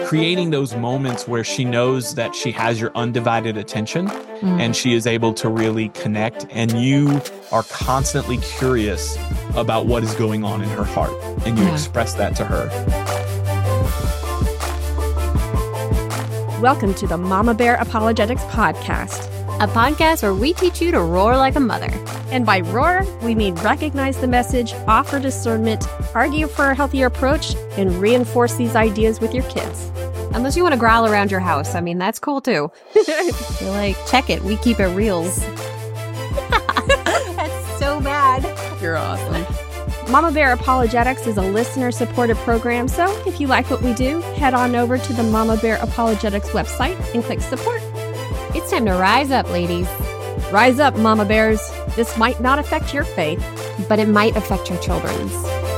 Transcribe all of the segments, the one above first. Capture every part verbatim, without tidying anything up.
creating those moments where she knows that she has your undivided attention Mm. and she is able to really connect, and you are constantly curious about what is going on in her heart, and you Yeah. express that to her. Welcome to the Mama Bear Apologetics Podcast. A podcast where we teach you to roar like a mother. And by roar, we mean recognize the message, offer discernment, argue for a healthier approach, and reinforce these ideas with your kids. Unless you want to growl around your house. I mean, that's cool too. You're like, check it. We keep it reals. That's so bad. You're awesome. Mama Bear Apologetics is a listener-supported program, so if you like what we do, head on over to the Mama Bear Apologetics website and click support. It's time to rise up, ladies. Rise up, Mama Bears. This might not affect your faith, But it might affect your children's.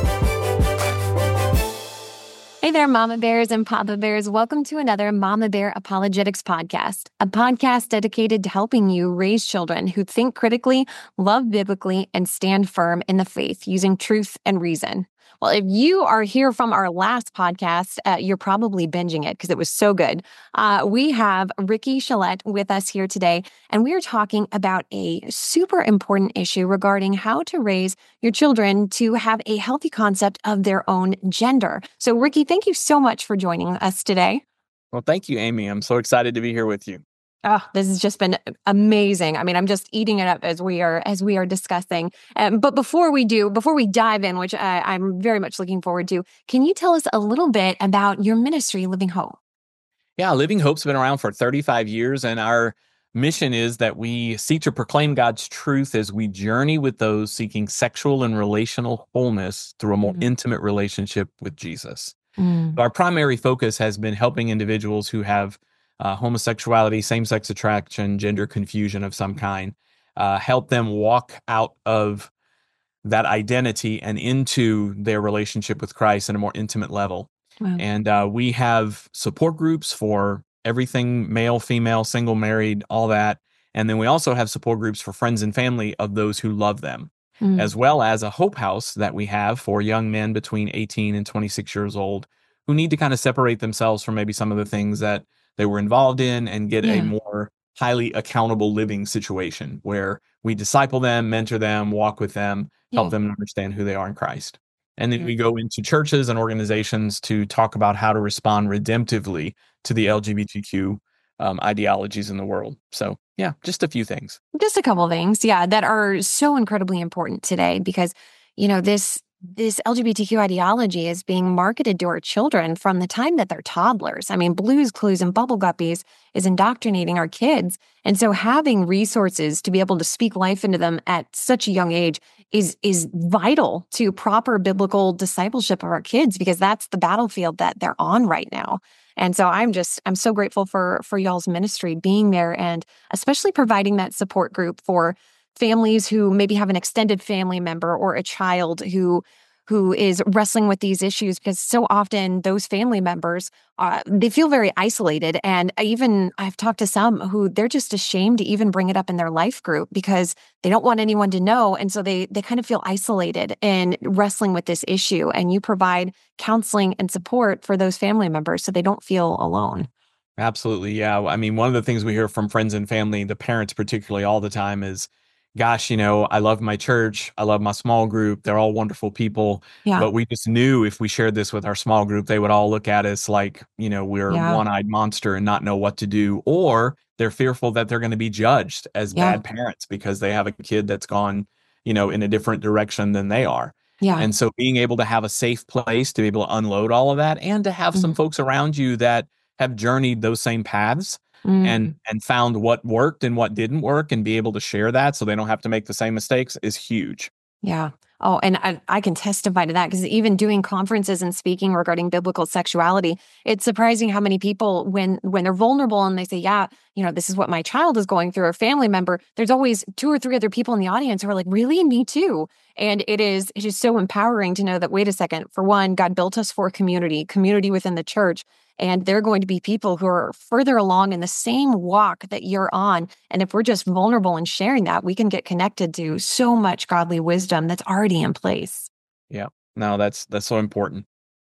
Hey there, Mama Bears and Papa Bears. Welcome to another Mama Bear Apologetics podcast, a podcast dedicated to helping you raise children who think critically, love biblically, and stand firm in the faith using truth and reason. Well, if you are here from our last podcast, uh, you're probably binging it because it was so good. Uh, we have Ricky Chalette with us here today, and we are talking about a super important issue regarding how to raise your children to have a healthy concept of their own gender. So, Ricky, thank you so much for joining us today. Well, thank you, Amy. I'm so excited to be here with you. Oh, this has just been amazing. I mean, I'm just eating it up as we are as we are discussing. Um, but before we do, before we dive in, which I, I'm very much looking forward to, can you tell us a little bit about your ministry, Living Hope? Yeah, Living Hope's been around for thirty-five years, and our mission is that we seek to proclaim God's truth as we journey with those seeking sexual and relational wholeness through a more Mhm. intimate relationship with Jesus. Mm. Our primary focus has been helping individuals who have uh, homosexuality, same-sex attraction, gender confusion of some kind, uh, help them walk out of that identity and into their relationship with Christ at a more intimate level. Wow. And uh, we have support groups for everything male, female, single, married, all that. And then we also have support groups for friends and family of those who love them, Mm. as well as a Hope House that we have for young men between eighteen and twenty-six years old who need to kind of separate themselves from maybe some of the things that they were involved in and get Yeah. a more highly accountable living situation where we disciple them, mentor them, walk with them, help Yeah. them understand who they are in Christ. And then Yeah. we go into churches and organizations to talk about how to respond redemptively to the L G B T Q um, ideologies in the world. So yeah, just a few things. Just a couple of things, yeah, that are so incredibly important today because, you know, this this L G B T Q ideology is being marketed to our children from the time that they're toddlers. I mean, Blue's Clues and Bubble Guppies is indoctrinating our kids. And so having resources to be able to speak life into them at such a young age is is vital to proper biblical discipleship of our kids because that's the battlefield that they're on right now. And so I'm just, I'm so grateful for for y'all's ministry being there and especially providing that support group for families who maybe have an extended family member or a child who who is wrestling with these issues because so often those family members, uh, they feel very isolated. And I even I've talked to some who they're just ashamed to even bring it up in their life group because they don't want anyone to know. And so they they kind of feel isolated in wrestling with this issue. And you provide counseling and support for those family members so they don't feel alone. Absolutely. Yeah. I mean, one of the things we hear from friends and family, the parents particularly all the time is, gosh, you know, I love my church. I love my small group. They're all wonderful people. Yeah. But we just knew if we shared this with our small group, they would all look at us like, you know, we're Yeah. a one-eyed monster and not know what to do. Or they're fearful that they're going to be judged as Yeah. bad parents because they have a kid that's gone, you know, in a different direction than they are. Yeah. And so being able to have a safe place to be able to unload all of that and to have some Mhm. folks around you that have journeyed those same paths Mm. and and found what worked and what didn't work and be able to share that so they don't have to make the same mistakes is huge. Yeah. Oh, and I, I can testify to that because even doing conferences and speaking regarding biblical sexuality, it's surprising how many people, when when they're vulnerable and they say, yeah, you know, this is what my child is going through, or family member, there's always two or three other people in the audience who are like, really? Me too. And it is it is so empowering to know that, wait a second, for one, God built us for community, community within the church. And there are going to be people who are further along in the same walk that you're on. And if we're just vulnerable and sharing that, we can get connected to so much godly wisdom that's already in place. Yeah. No, that's that's so important.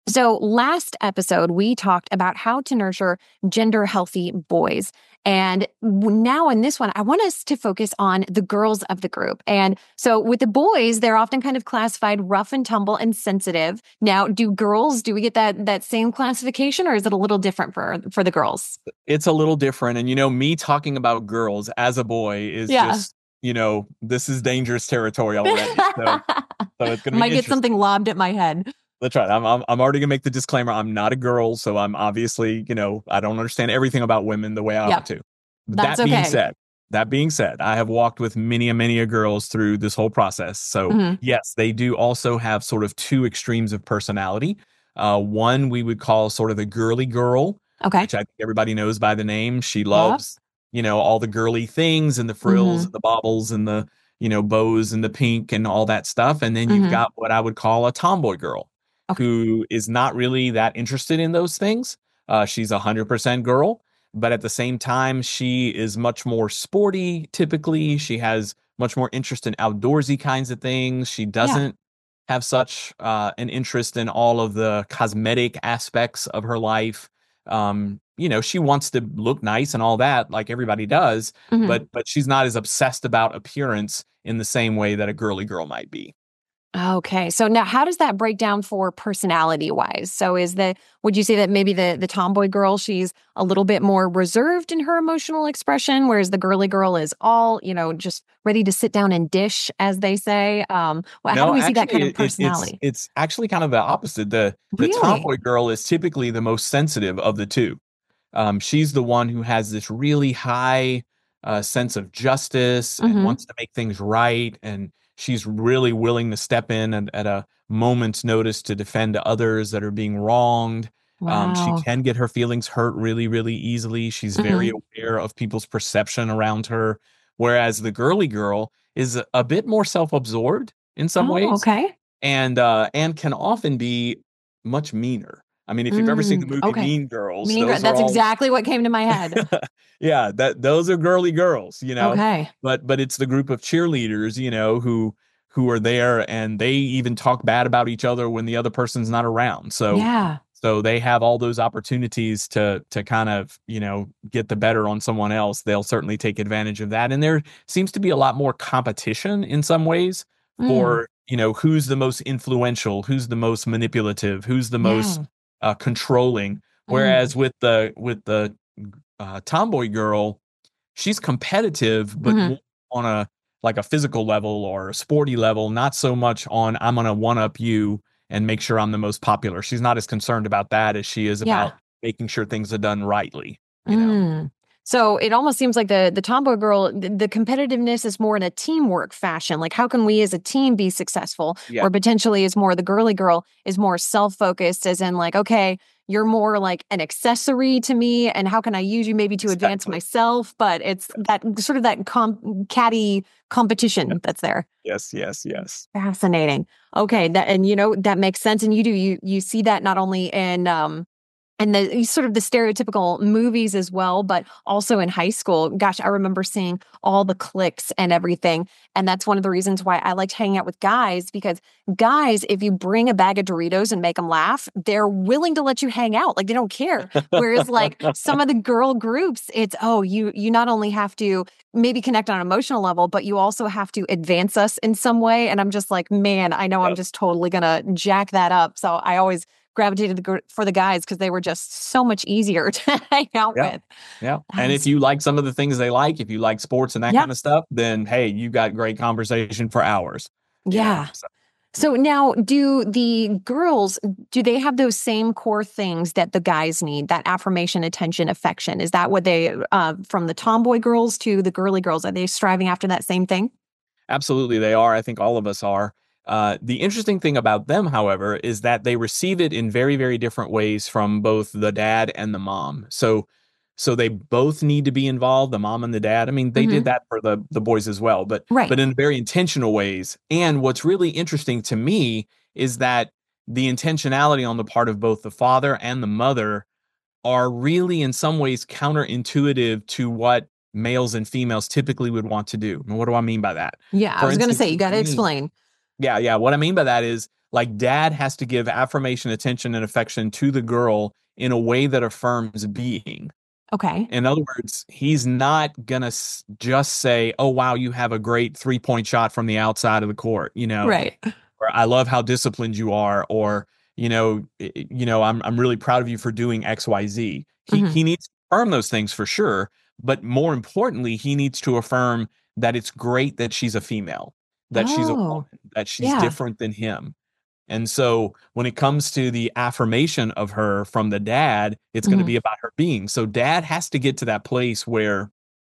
So last episode, we talked about how to nurture gender healthy boys. And now in this one, I want us to focus on the girls of the group. And so with the boys, they're often kind of classified rough and tumble and sensitive. Now, do girls, do we get that that same classification, or is it a little different for, for the girls? It's a little different. And, you know, me talking about girls as a boy is Yeah. just, you know, this is dangerous territory already. So, so it's going to be Might get interesting. something lobbed at my head. That's right. I'm, I'm I'm already gonna make the disclaimer. I'm not a girl, so I'm obviously, you know, I don't understand everything about women the way I Yep. ought to. That's that being okay. said, that being said, I have walked with many and many a girls through this whole process. So Mhm. yes, they do also have sort of two extremes of personality. Uh, one we would call sort of the girly girl, Okay. which I think everybody knows by the name. She loves, you know, all the girly things and the frills Mhm. and the baubles and the, you know, bows and the pink and all that stuff. And then you've Mhm. got what I would call a tomboy girl, Okay. who is not really that interested in those things. Uh, she's a hundred percent girl, but at the same time, she is much more sporty. Typically, she has much more interest in outdoorsy kinds of things. She doesn't have such uh, an interest in all of the cosmetic aspects of her life. Um, you know, she wants to look nice and all that, like everybody does, Mhm. but but she's not as obsessed about appearance in the same way that a girly girl might be. Okay. So now how does that break down for personality wise? So is the would you say that maybe the the tomboy girl, she's a little bit more reserved in her emotional expression, whereas the girly girl is all, you know, just ready to sit down and dish, as they say? Um, well, how do No, we see that actually, kind of it, it, it's personality? it's actually kind of the opposite. The the Really? tomboy girl is typically the most sensitive of the two. Um, she's the one who has this really high uh, sense of justice and Mm-hmm. wants to make things right, and she's really willing to step in and, at a moment's notice to defend others that are being wronged. Um, she Wow. can get her feelings hurt really, really easily. She's very Mm-hmm. aware of people's perception around her, whereas the girly girl is a, a bit more self-absorbed in some Oh, ways, okay. and uh, and can often be much meaner. I mean, if you've ever seen the Mm, movie okay. Mean Girls, Mean Girl. those are That's all exactly what came to my head. yeah, that those are girly girls, you know. Okay. But but it's the group of cheerleaders, you know, who who are there, and they even talk bad about each other when the other person's not around. So Yeah. so they have all those opportunities to to kind of, you know, get the better on someone else. They'll certainly take advantage of that. And there seems to be a lot more competition in some ways Mm, for, you know, who's the most influential, who's the most manipulative, who's the most yeah. uh, controlling. Mm, Whereas with the with the uh, tomboy girl, she's competitive, but mhm. more on a like a physical level or a sporty level, not so much on I'm gonna one up you and make sure I'm the most popular. She's not as concerned about that as she is Yeah. about making sure things are done rightly, you know. Mm. So it almost seems like the the tomboy girl, the, the competitiveness is more in a teamwork fashion. Like, how can we as a team be successful? Yeah, Or potentially is more the girly girl is more self focused, as in like, okay, you're more like an accessory to me, and how can I use you maybe to advance exactly. myself? But it's that sort of that com- catty competition that's there. Yes, yes, yes. Fascinating. Okay, that and you know that makes sense, and you do you you see that not only in um and the sort of the stereotypical movies as well, but also in high school. Gosh, I remember seeing all the cliques and everything. And that's one of the reasons why I liked hanging out with guys, because guys, if you bring a bag of Doritos and make them laugh, they're willing to let you hang out. Like, they don't care. Whereas like some of the girl groups, it's, oh, you you not only have to maybe connect on an emotional level, but you also have to advance us in some way. And I'm just like, man, I know I'm Yep, just totally gonna jack that up. So I always gravitated the, gr- for the guys because they were just so much easier to hang out yeah, with. yeah. That And if is, you like some of the things they like, if you like sports and that yeah, kind of stuff, then hey, you got great conversation for hours, you know. yeah. So, So now, do the girls, do they have those same core things that the guys need? That affirmation, attention, affection? Is that what they, uh, from the tomboy girls to the girly girls, are they striving after that same thing? absolutely, they are. I think all of us are. Uh, the interesting thing about them, however, is that they receive it in very, very different ways from both the dad and the mom. So, so they both need to be involved, the mom and the dad. I mean, they did Hmm. that for the the boys as well, but Right. but in very intentional ways. And what's really interesting to me is that the intentionality on the part of both the father and the mother are really, in some ways, counterintuitive to what males and females typically would want to do. And what do I mean by that? Yeah, I For was going to instance, say, you with got to me, explain. yeah, yeah. What I mean by that is, Like dad has to give affirmation, attention, and affection to the girl in a way that affirms being. Okay. In other words, he's not going to s- just say, oh, wow, you have a great three point shot from the outside of the court, you know, Right. or I love how disciplined you are, or, you know, i- you know, I'm, I'm really proud of you for doing X, Y, Z. He, Mhm. he needs to affirm those things for sure. But more importantly, he needs to affirm that it's great that she's a female, that she's a Oh, woman, that she's yeah. different than him. And so when it comes to the affirmation of her from the dad, it's going to Mhm. be about her being. So dad has to get to that place where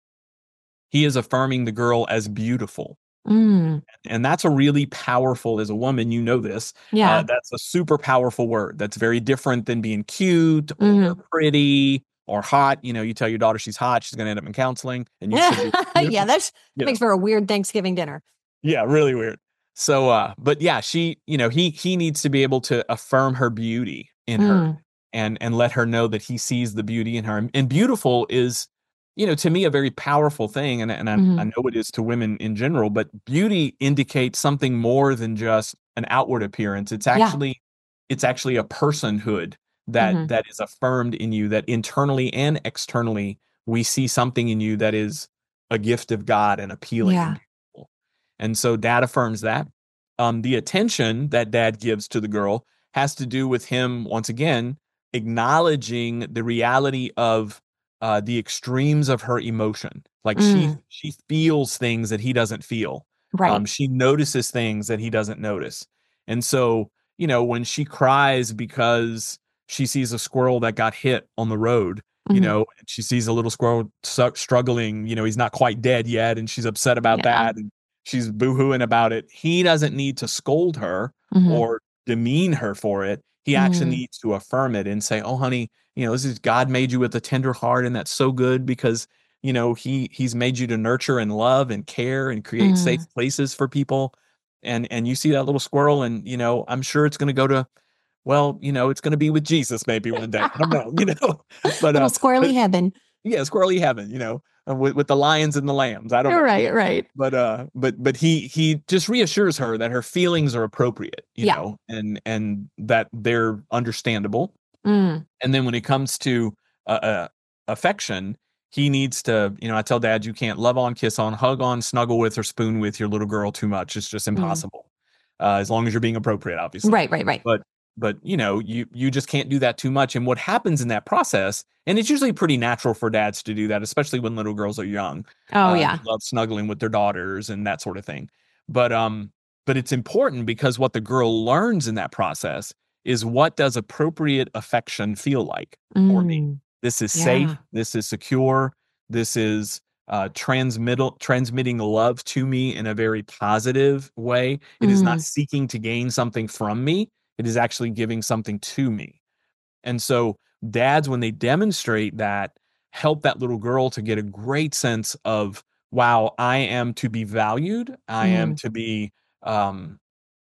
he is affirming the girl as beautiful. Mm. And that's a really powerful, as a woman, you know this, Yeah. uh, that's a super powerful word. That's very different than being cute or Mhm. pretty or hot. You know, you tell your daughter she's hot, she's going to end up in counseling, and you should be Yeah, beautiful. that's You that know. makes for a weird Thanksgiving dinner. Yeah, really weird. So, uh, but yeah, she, you know, he he needs to be able to affirm her beauty in her Mm. and and let her know that he sees the beauty in her. And beautiful is, you know, to me a very powerful thing, and and I, Mhm. I know it is to women in general. But beauty indicates something more than just an outward appearance. It's Yeah. actually it's actually a personhood that Mhm. that is affirmed in you. That internally and externally we see something in you that is a gift of God and appealing Yeah. and beautiful. And so dad affirms that. Um, the attention that dad gives to the girl has to do with him, once again, acknowledging the reality of uh, the extremes of her emotion. Like she Mm. she feels things that he doesn't feel. Right. Um, she notices things that he doesn't notice. And so, you know, when she cries because she sees a squirrel that got hit on the road, you Mhm. know, and she sees a little squirrel su- struggling, you know, he's not quite dead yet, and she's upset about Yeah. that. And she's boohooing about it. He doesn't need to scold her Mhm. or demean her for it. He actually Mm. needs to affirm it and say, "Oh, honey, you know, this is God made you with a tender heart, and that's so good because you know he he's made you to nurture and love and care and create safe Mm. places for people. And and you see that little squirrel, and you know, I'm sure it's going to go to, well, you know, it's going to be with Jesus maybe one day. I don't know, you know, but Little uh, squirrely but heaven. yeah, squirrely heaven, you know, uh, with with the lions and the lambs. I don't know, Right, right. but uh but but he he just reassures her that her feelings are appropriate, you Yeah. know, and and that they're understandable. Mm. And then when it comes to uh, uh affection, he needs to, you know, I tell dad, you can't love on, kiss on, hug on, snuggle with, or spoon with your little girl too much. It's just Mm. impossible, uh, as long as you're being appropriate, obviously. Right, right, right. but but you know, you you just can't do that too much. And what happens in that process, and it's usually pretty natural for dads to do that, especially when little girls are young. Oh, uh, yeah. they love snuggling with their daughters and that sort of thing. But um, but it's important because what the girl learns in that process is, what does appropriate affection feel like for me? Mm. This is Yeah. safe. This is secure. This is uh, transmittal transmitting love to me in a very positive way. It is not Mm. seeking to gain something from me. It is actually giving something to me. And so dads, when they demonstrate that, help that little girl to get a great sense of, wow, I am to be valued. I am Mm. to be um,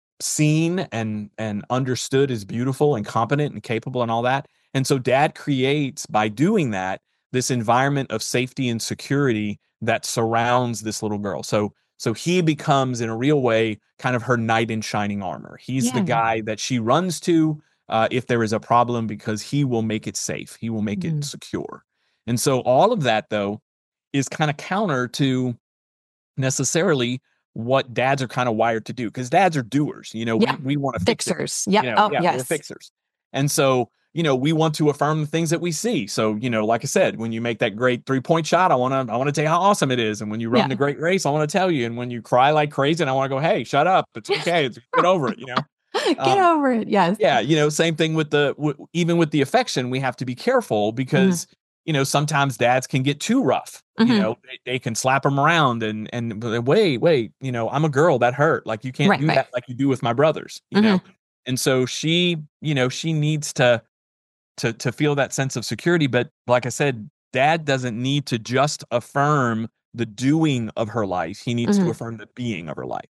seen and and understood as beautiful and competent and capable and all that. And so dad creates, by doing that, this environment of safety and security that surrounds this little girl. So so he becomes, in a real way, kind of her knight in shining armor. He's the Yeah. guy that she runs to uh, if there is a problem, because he will make it safe. He will make it Mm. secure. And so all of that, though, is kind of counter to necessarily what dads are kind of wired to do, because dads are doers. You know, Yeah. we we want to fix it. Fixers. Yep. You know, Oh, yeah, we're yes. fixers. And so, you know, we want to affirm the things that we see. So, you know, like I said, when you make that great three-point shot, I want to I want to tell you how awesome it is. And when you run Yeah. the great race, I want to tell you. And when you cry like crazy, and I want to go, hey, shut up. It's okay. It's, get over it, you know. Get Um, over it. Yes. yeah, you know, same thing with the w- even with the affection, we have to be careful because you know, sometimes dads can get too rough. You Mhm. know, they, they can slap them around and and but wait, wait, you know, I'm a girl, that hurt. Like you can't Right, do right. that like you do with my brothers, you know. And so she, you know, she needs to to to feel that sense of security. But like I said, dad doesn't need to just affirm the doing of her life. He needs to Mhm. affirm the being of her life.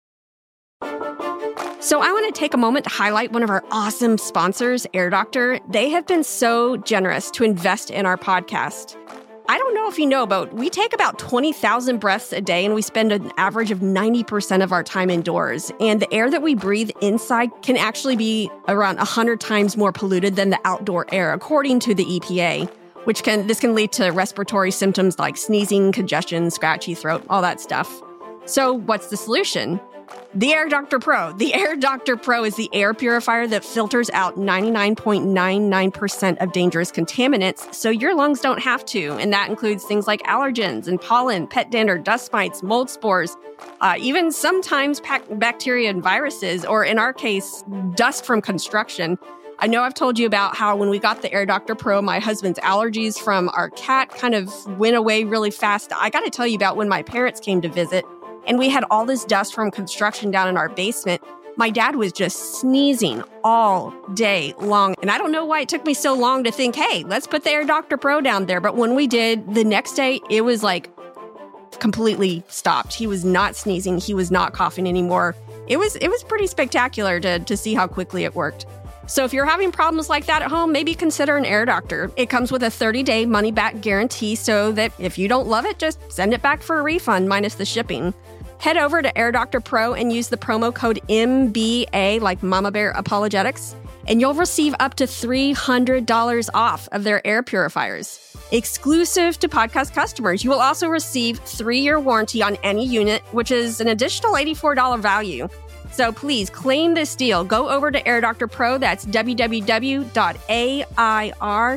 So I want to take a moment to highlight one of our awesome sponsors, Air Doctor. They have been so generous to invest in our podcast. I don't know if you know, but we take about twenty thousand breaths a day and we spend an average of ninety percent of our time indoors. And the air that we breathe inside can actually be around one hundred times more polluted than the outdoor air, according to the E P A, which can this can lead to respiratory symptoms like sneezing, congestion, scratchy throat, all that stuff. So what's the solution? The Air Doctor Pro. The Air Doctor Pro is the air purifier that filters out ninety-nine point nine nine percent of dangerous contaminants, so your lungs don't have to. And that includes things like allergens and pollen, pet dander, dust mites, mold spores, uh, even sometimes bacteria and viruses, or in our case, dust from construction. I know I've told you about how when we got the Air Doctor Pro, my husband's allergies from our cat kind of went away really fast. I got to tell you about when my parents came to visit. And we had all this dust from construction down in our basement. My dad was just sneezing all day long. And I don't know why it took me so long to think, hey, let's put the Air Doctor Pro down there. But when we did, the next day, it was like completely stopped. He was not sneezing. He was not coughing anymore. It was it was pretty spectacular to, to see how quickly it worked. So if you're having problems like that at home, maybe consider an Air Doctor. It comes with a thirty-day money-back guarantee so that if you don't love it, just send it back for a refund minus the shipping. Head over to Air Doctor Pro and use the promo code M B A, like Mama Bear Apologetics, and you'll receive up to three hundred dollars off of their air purifiers. Exclusive to podcast customers, you will also receive three-year warranty on any unit, which is an additional eighty-four dollars value. So please claim this deal. Go over to Air Doctor Pro. That's w w w dot a i r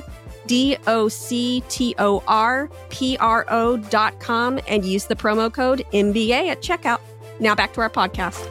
D-O-C-T-O-R-P-R-O dot com and use the promo code M B A at checkout. Now back to our podcast.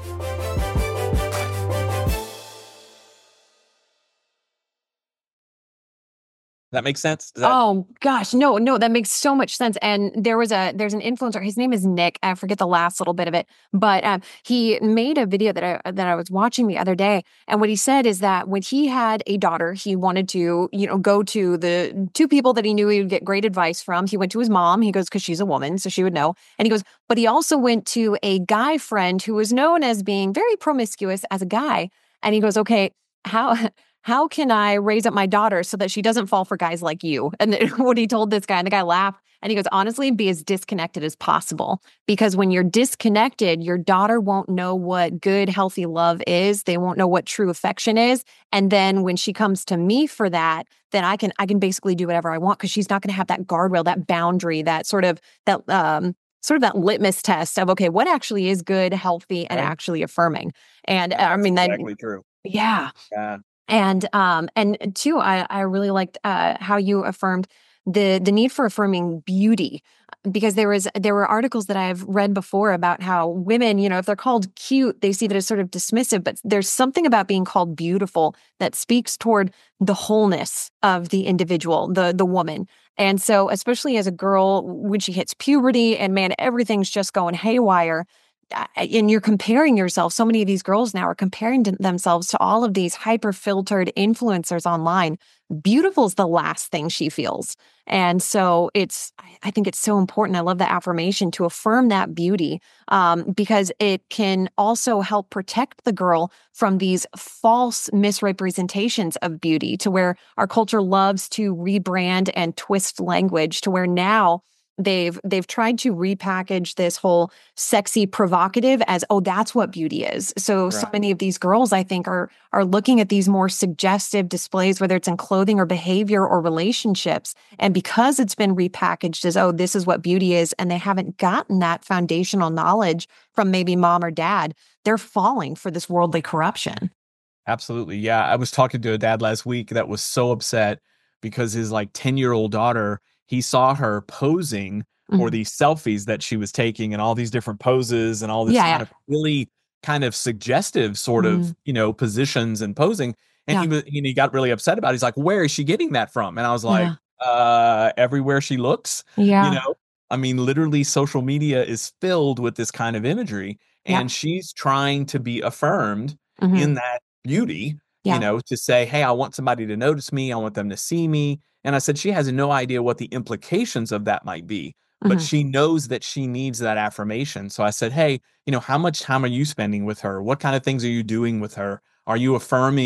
That makes sense? Does that- Oh gosh, no, no, that makes so much sense. And there was a there's an influencer. His name is Nick. I forget the last little bit of it, but um, he made a video that I that I was watching the other day. And what he said is that when he had a daughter, he wanted to, you know, go to the two people that he knew he would get great advice from. He went to his mom. He goes, because she's a woman, so she would know. And he goes, but he also went to a guy friend who was known as being very promiscuous as a guy. And he goes, okay, how. How can I raise up my daughter so that she doesn't fall for guys like you? And what he told this guy, and the guy laughed, and he goes, honestly, be as disconnected as possible. Because when you're disconnected, your daughter won't know what good, healthy love is. They won't know what true affection is. And then when she comes to me for that, then I can I can basically do whatever I want because she's not going to have that guardrail, that boundary, that sort of that um sort of that litmus test of, okay, what actually is good, healthy, and Right. actually affirming. And uh, I mean, that exactly true. yeah. Yeah. And um and two, I I really liked uh how you affirmed the the need for affirming beauty, because there was there were articles that I've read before about how women, you know, if they're called cute, they see that as sort of dismissive, but there's something about being called beautiful that speaks toward the wholeness of the individual, the the woman. And so especially as a girl, when she hits puberty and man, everything's just going haywire. And you're comparing yourself. So many of these girls now are comparing to themselves to all of these hyper-filtered influencers online. Beautiful is the last thing she feels. And so it's, I think it's so important. I love the affirmation to affirm that beauty um, because it can also help protect the girl from these false misrepresentations of beauty, to where our culture loves to rebrand and twist language, to where now They've they've tried to repackage this whole sexy provocative as, oh, that's what beauty is. So, so Right. many of these girls, I think, are are looking at these more suggestive displays, whether it's in clothing or behavior or relationships. And because it's been repackaged as, oh, this is what beauty is, and they haven't gotten that foundational knowledge from maybe mom or dad, they're falling for this worldly corruption. Absolutely. Yeah. I was talking to a dad last week that was so upset because his like ten-year-old daughter, he saw her posing for Mhm. these selfies that she was taking and all these different poses and all this Yeah, kind yeah. of really kind of suggestive sort Mhm. of, you know, positions and posing. And Yeah. he was, and he got really upset about it. He's like, where is she getting that from? And I was like, Yeah. uh, everywhere she looks, Yeah. you know, I mean, literally social media is filled with this kind of imagery, Yeah. and she's trying to be affirmed Mhm. in that beauty, Yeah. you know, to say, hey, I want somebody to notice me. I want them to see me. And I said, she has no idea what the implications of that might be, but Mhm. she knows that she needs that affirmation. So I said, hey, you know, how much time are you spending with her? What kind of things are you doing with her? Are you affirming,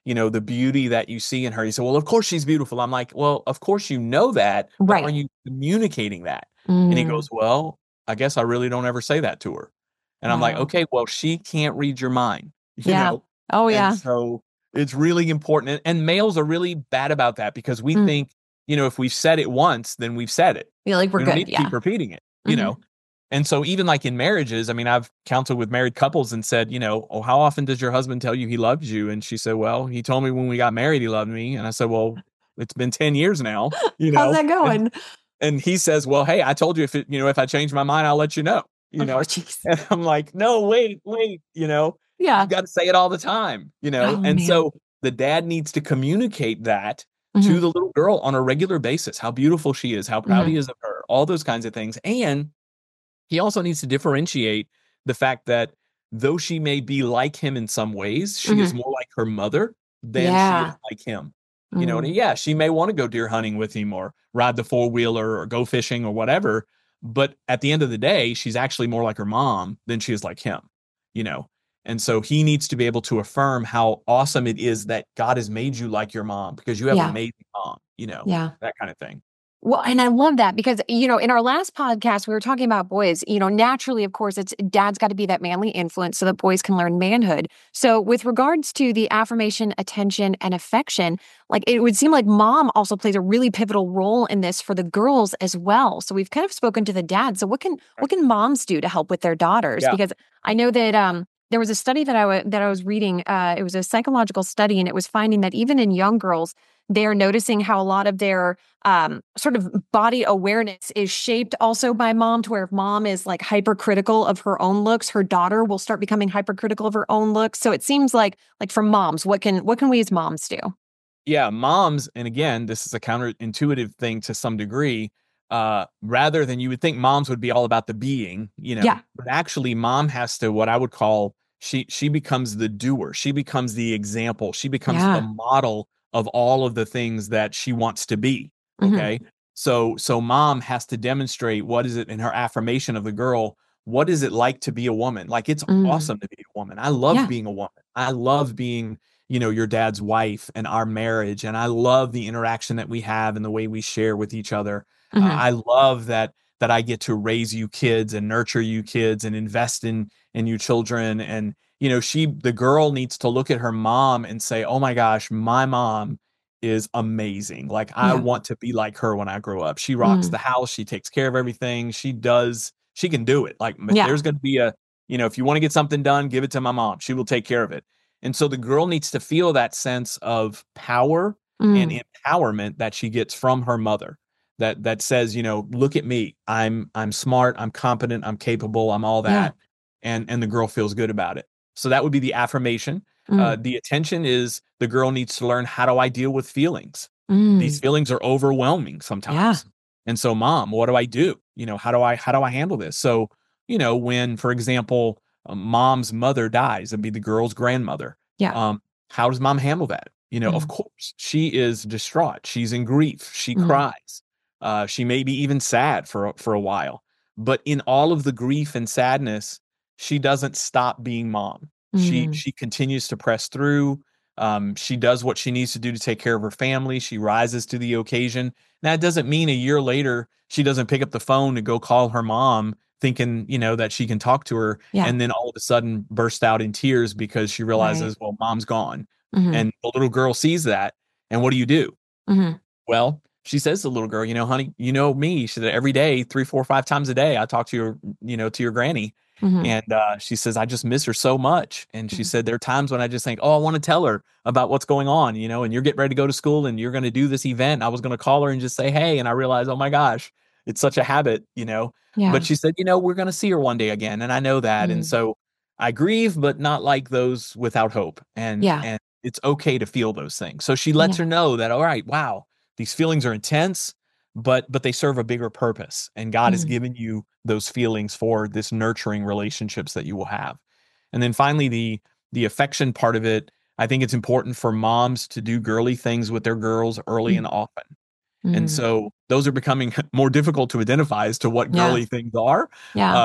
you know, the beauty that you see in her. You say, well, of course she's beautiful. I'm like, well, of course you know that, but Right. are you communicating that? Mm. And he goes, well, I guess I really don't ever say that to her. And I'm like, Wow. okay, well, she can't read your mind, you Yeah. know? Oh, yeah. And so it's really important. And, and males are really bad about that because we Mm. think, you know, if we've said it once, then we've said it. Yeah, like we're We don't good. need to Yeah. keep repeating it, you Mhm. know? And so even like in marriages, I mean, I've counseled with married couples and said, you know, oh, how often does your husband tell you he loves you? And she said, well, he told me when we got married, he loved me. And I said, well, it's been ten years now, you How's know? that And, going? and he says, well, hey, I told you if it, you know, if I change my mind, I'll let you know, you Oh, know? jeez. And I'm like, no, wait, wait, you know, Yeah. you got to say it all the time, you know? Oh, And man. so the dad needs to communicate that Mhm. to the little girl on a regular basis, how beautiful she is, how proud Mhm. he is of her, all those kinds of things. And he also needs to differentiate the fact that though she may be like him in some ways, she is Mhm. more like her mother than she is Yeah. like him. You know, and Mm. yeah, she may want to go deer hunting with him or ride the four wheeler or go fishing or whatever. But at the end of the day, she's actually more like her mom than she is like him, you know. And so he needs to be able to affirm how awesome it is that God has made you like your mom because you have an Yeah. amazing mom, you know, Yeah. that kind of thing. Well, and I love that because, you know, in our last podcast, we were talking about boys. You know, naturally, of course, it's dad's got to be that manly influence so that boys can learn manhood. So, with regards to the affirmation, attention, and affection, like it would seem like mom also plays a really pivotal role in this for the girls as well. So, we've kind of spoken to the dad. So, what can what can moms do to help with their daughters? Yeah. Because I know that um, there was a study that I w- that I was reading. Uh, it was a psychological study, and it was finding that even in young girls, they are noticing how a lot of their um, sort of body awareness is shaped also by mom, to where if mom is like hypercritical of her own looks, her daughter will start becoming hypercritical of her own looks. So it seems like, like for moms, what can, what can we as moms do? Yeah, moms, and again, this is a counterintuitive thing to some degree. Uh, rather than you would think moms would be all about the being, you know, Yeah. but actually mom has to what I would call she she becomes the doer. She becomes the example. She becomes the Yeah. model of all of the things that she wants to be. Mhm. Okay. So so mom has to demonstrate what is it in her affirmation of the girl, what is it like to be a woman? Like it's Mm. awesome to be a woman. I love Yeah. being a woman. I love being you know, your dad's wife and our marriage. And I love the interaction that we have and the way we share with each other. Uh, Mhm. I love that that I get to raise you kids and nurture you kids and invest in in you children. And you know, she the girl needs to look at her mom and say, "Oh my gosh, my mom is amazing. Like I Yeah. want to be like her when I grow up. She rocks Mm. the house. She takes care of everything. She does. She can do it. Like if Yeah. there's going to be a, you know, if you want to get something done, give it to my mom. She will take care of it." And so the girl needs to feel that sense of power and Mm. empowerment that she gets from her mother. That that says, you know, look at me. I'm I'm smart, I'm competent, I'm capable, I'm all Yeah. that. And and the girl feels good about it. So that would be the affirmation. Uh, Mm. the attention is the girl needs to learn, how do I deal with feelings? These Mm. feelings are overwhelming Yeah. sometimes. And so mom, what do I do? You know, how do I how do I handle this? So, you know, when for example, uh, mom's mother dies and be the girl's grandmother. Yeah. Um, how does mom handle that? You know, of Mm. course, she is distraught. She's in grief. She Mm. cries. Uh, she may be even sad for a- for a while. But in all of the grief and sadness, she doesn't stop being mom. She Mm. she continues to press through. Um, she does what she needs to do to take care of her family. She rises to the occasion. Now, it doesn't mean a year later she doesn't pick up the phone to go call her mom, thinking, you know, that she can talk to her, Yeah. and then all of a sudden burst out in tears because she Right. realizes, well, mom's gone. Mhm. And the little girl sees that. And what do you do? Mhm. Well, she says to the little girl, you know, honey, you know me. She said every day, three, four, five times a day, I talk to your, you know, to your granny. Mhm. And uh, she says, I just miss her so much. And she Mhm. said, there are times when I just think, oh, I want to tell her about what's going on, you know, and you're getting ready to go to school and you're going to do this event. I was going to call her and just say, hey. And I realized, oh my gosh, it's such a habit, you know. Yeah. But she said, you know, we're going to see her one day again. And I know that. And Mm. so I grieve, but not like those without hope. And, Yeah. and it's okay to feel those things. So she lets Yeah. her know that, all right, wow, these feelings are intense, but but they serve a bigger purpose. And God has Mm. given you those feelings for this nurturing relationships that you will have. And then finally, the the affection part of it, I think it's important for moms to do girly things with their girls early Mm. and often. And Mm. so those are becoming more difficult to identify as to what Yeah. girly things are. Yeah. Uh,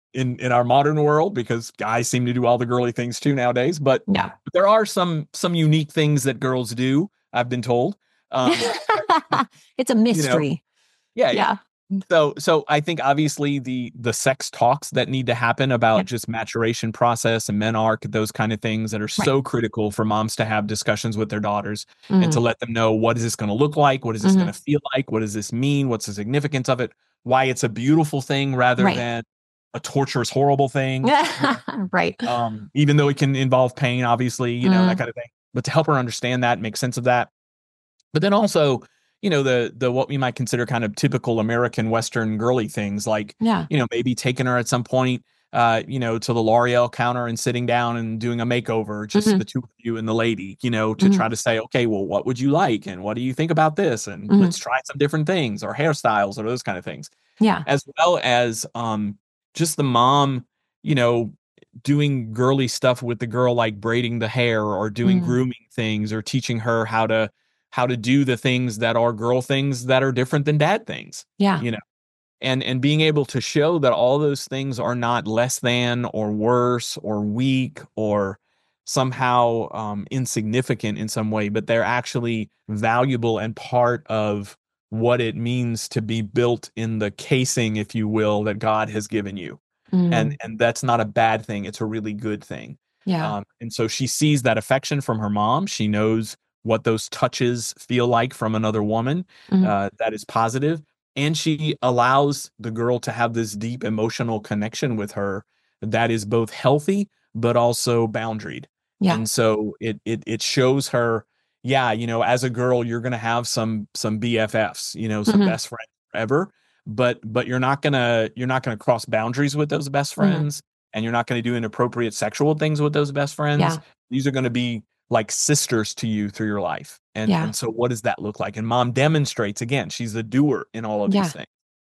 in in our modern world, because guys seem to do all the girly things too nowadays. But, Yeah. but there are some some unique things that girls do, I've been told. Um, It's a you know, mystery. yeah, yeah. Yeah. So so I think obviously the the sex talks that need to happen about Yep. just maturation process and menarche, those kind of things that are Right. so critical for moms to have discussions with their daughters and to Mhm. let them know, what is this going to look like? What is this going Mhm. to feel like? What does this mean? What's the significance of it? Why it's a beautiful thing rather Right. than a torturous, horrible thing. Right. Um, even though it can involve pain, obviously, you know, that Mm. kind of thing. But to help her understand that, make sense of that. But then also, you know, the the what we might consider kind of typical American Western girly things, like, Yeah. you know, maybe taking her at some point, uh, you know, to the L'Oreal counter and sitting down and doing a makeover, just Mhm. the two of you and the lady, you know, to Mhm. try to say, okay, well, what would you like? And what do you think about this? And Mhm. let's try some different things, or hairstyles, or those kind of things. Yeah. As well as um just the mom, you know, doing girly stuff with the girl, like braiding the hair or doing Mm. grooming things, or teaching her how to how to do the things that are girl things that are different than dad things, Yeah. you know, and and being able to show that all those things are not less than or worse or weak or somehow um, insignificant in some way, but they're actually valuable and part of what it means to be built in the casing, if you will, that God has given you. And Mm. and that's not a bad thing. It's a really good thing. Yeah. Um, and so she sees that affection from her mom. She knows what those touches feel like from another woman. Mhm. Uh, that is positive. And she allows the girl to have this deep emotional connection with her that is both healthy but also boundaried. Yeah. And so it it it shows her, yeah, you know, as a girl, you're gonna have some some B F Fs, you know, some Mhm. best friends forever, but but you're not gonna you're not gonna cross boundaries with those best Mhm. friends, and you're not gonna do inappropriate sexual things with those best friends. Yeah. These are gonna be like sisters to you through your life. And Yeah. and so what does that look like? And mom demonstrates, again, she's the doer in all of these Yeah. things.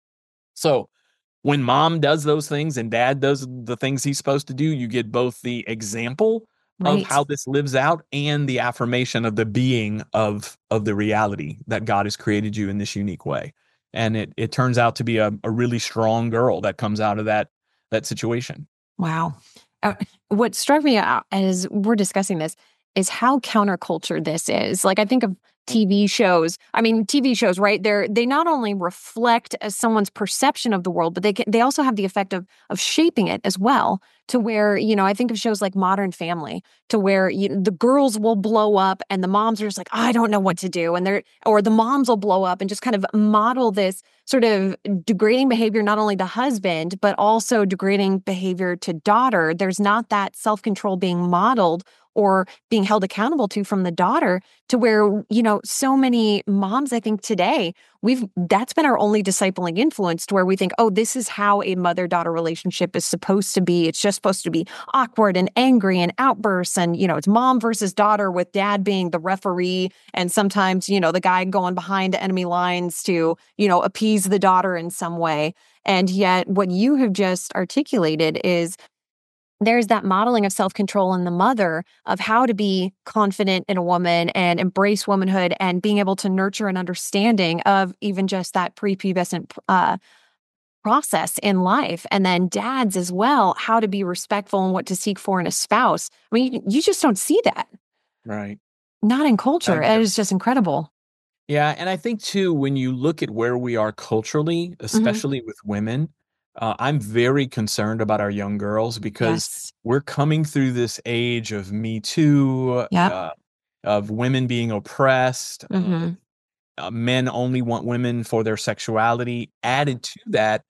So when mom does those things and dad does the things he's supposed to do, you get both the example of Right. how this lives out and the affirmation of the being of of the reality that God has created you in this unique way. And it it turns out to be a, a really strong girl that comes out of that that situation. Wow. Uh, what struck me out as we're discussing this is how counterculture this is. Like, I think of T V shows. I mean, T V shows, right? They're they not only reflect as someone's perception of the world, but they can, they also have the effect of of shaping it as well. To where, you know, I think of shows like Modern Family, to where you, the girls will blow up and the moms are just like, I don't know what to do, and they're or the moms will blow up and just kind of model this sort of degrading behavior, not only to husband, but also degrading behavior to daughter. There's not that self control being modeled or being held accountable to from the daughter, to where, you know, so many moms, I think today, we've that's been our only discipling influence, to where we think, oh, this is how a mother daughter relationship is supposed to be. It's just supposed to be awkward and angry and outbursts. And, you know, it's mom versus daughter, with dad being the referee. And sometimes, you know, the guy going behind enemy lines to, you know, appease the daughter in some way. And yet what you have just articulated is there's that modeling of self-control in the mother, of how to be confident in a woman and embrace womanhood, and being able to nurture an understanding of even just that prepubescent uh, process in life. And then dads as well, how to be respectful and what to seek for in a spouse. I mean, you, you just don't see that. Right. Not in culture. Uh, It is just incredible. Yeah, and I think too, when you look at where we are culturally, Hmm. especially with women, uh, I'm very concerned about our young girls, because Yes. we're coming through this age of Me Too, Yep. uh, of women being oppressed, of Hmm. uh, men only want women for their sexuality. Added to that,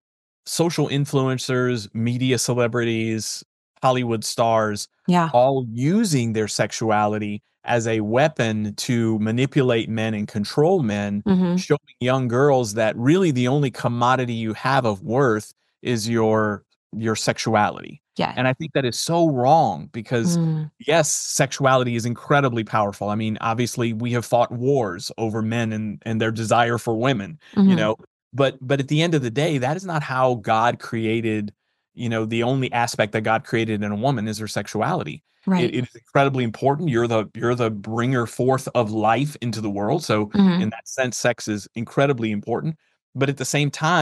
social influencers, media celebrities, Hollywood stars, Yeah. all using their sexuality as a weapon to manipulate men and control men, Hmm. showing young girls that really the only commodity you have of worth is your your sexuality. Yeah. And I think that is so wrong, because Mm. yes, sexuality is incredibly powerful. I mean, obviously we have fought wars over men and and their desire for women, you Hmm. know, but but at the end of the day, that is not how God created, you know, the only aspect that God created in a woman is her sexuality. It, Right. it is incredibly important. You're the you're the bringer forth of life into the world. So Hmm. in that sense, sex is incredibly important. But at the same time,